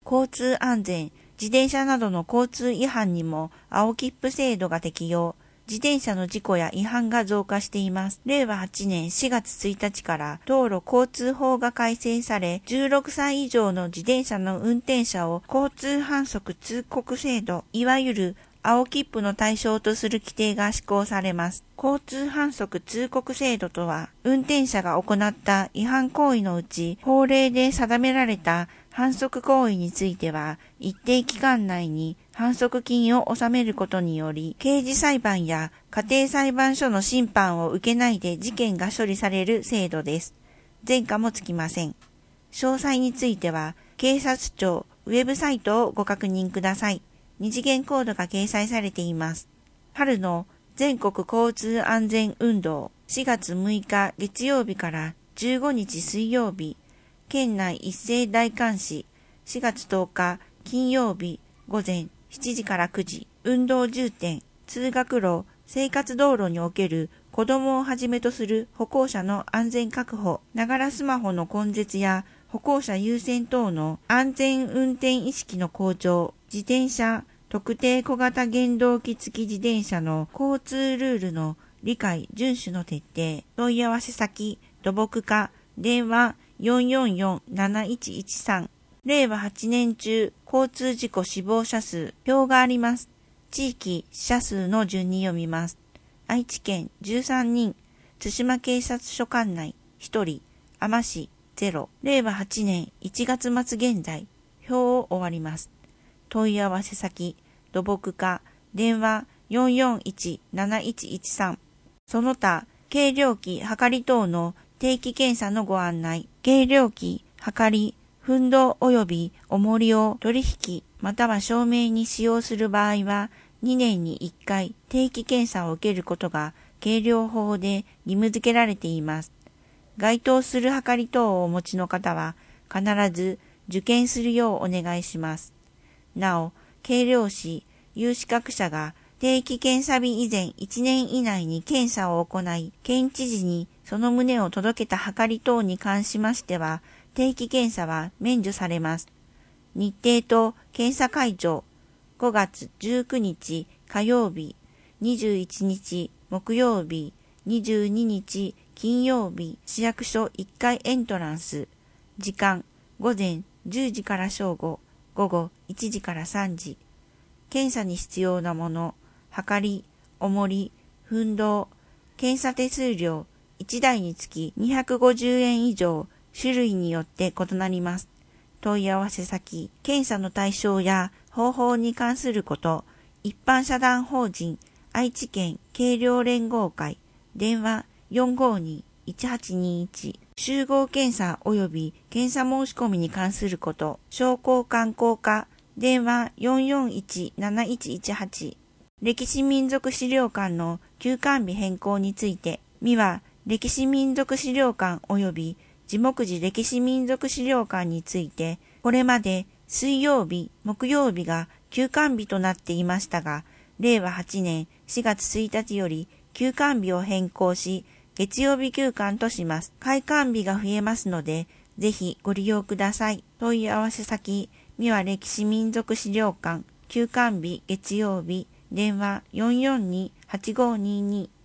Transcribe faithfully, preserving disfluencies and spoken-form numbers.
交通安全、自転車などの交通違反にも青切符制度が適用。自転車の事故や違反が増加しています。れいわはちねんしがつついたちから道路交通法が改正され、じゅうろくさい以上の自転車の運転者を交通反則通告制度、いわゆる青切符の対象とする規定が施行されます。交通反則通告制度とは、運転者が行った違反行為のうち、法令で定められた反則行為については、一定期間内に反則金を納めることにより、刑事裁判や家庭裁判所の審判を受けないで事件が処理される制度です。前科もつきません。詳細については、警察庁ウェブサイトをご確認ください。二次元コードが掲載されています。春の全国交通安全運動、しがつむいか月曜日からじゅうごにち水曜日、県内一斉大監視、しがつとおか金曜日午前しちじからくじ、運動重点、通学路、生活道路における子どもをはじめとする歩行者の安全確保、ながらスマホの根絶や歩行者優先等の安全運転意識の向上、自転車、特定小型原動機付き自転車の交通ルールの理解、遵守の徹底、問い合わせ先、土木課、電話よんよんよん なないちいちさん、れいわはちねん中交通事故死亡者数、表があります。地域死者数の順に読みます。愛知県じゅうさんにん、津島警察署管内ひとり、あま市ゼロ、れいわはちねんいちがつまつ現在、表を終わります。問い合わせ先、土木課、電話よんよんいち なないちいちさん、その他、計量器、はかり等の定期検査のご案内、計量器、はかり、奮動及び重りを取引または証明に使用する場合は、にねんにいっかい定期検査を受けることが計量法で義務付けられています。該当するはかり等をお持ちの方は、必ず受検するようお願いします。なお、計量士、有資格者が定期検査日以前いちねん以内に検査を行い、県知事にその旨を届けたはかり等に関しましては、定期検査は免除されます。日程と検査会場、ごがつじゅうくにち火曜日、にじゅういちにち木曜日、にじゅうににち金曜日、市役所いっかいエントランス、時間、午前じゅうじから正午、午後いちじからさんじ。検査に必要なもの、はかり、重り、奮動、検査手数料いちだいにつきにひゃくごじゅうえん以上、種類によって異なります。問い合わせ先、検査の対象や方法に関すること、一般社団法人愛知県計量連合会、電話よんごに いちはちにいち、集合検査及び検査申し込みに関すること、商工観光課、電話よんよんいち なないちいちはち、歴史民俗資料館の休館日変更について、みは歴史民俗資料館及び地木寺歴史民俗資料館について、これまで水曜日、木曜日が休館日となっていましたが、れいわはちねんしがつついたちより休館日を変更し、月曜日休館とします。開館日が増えますので、ぜひご利用ください。問い合わせ先、三輪歴史民俗資料館、休館日月曜日、電話よんよんに はちごにに。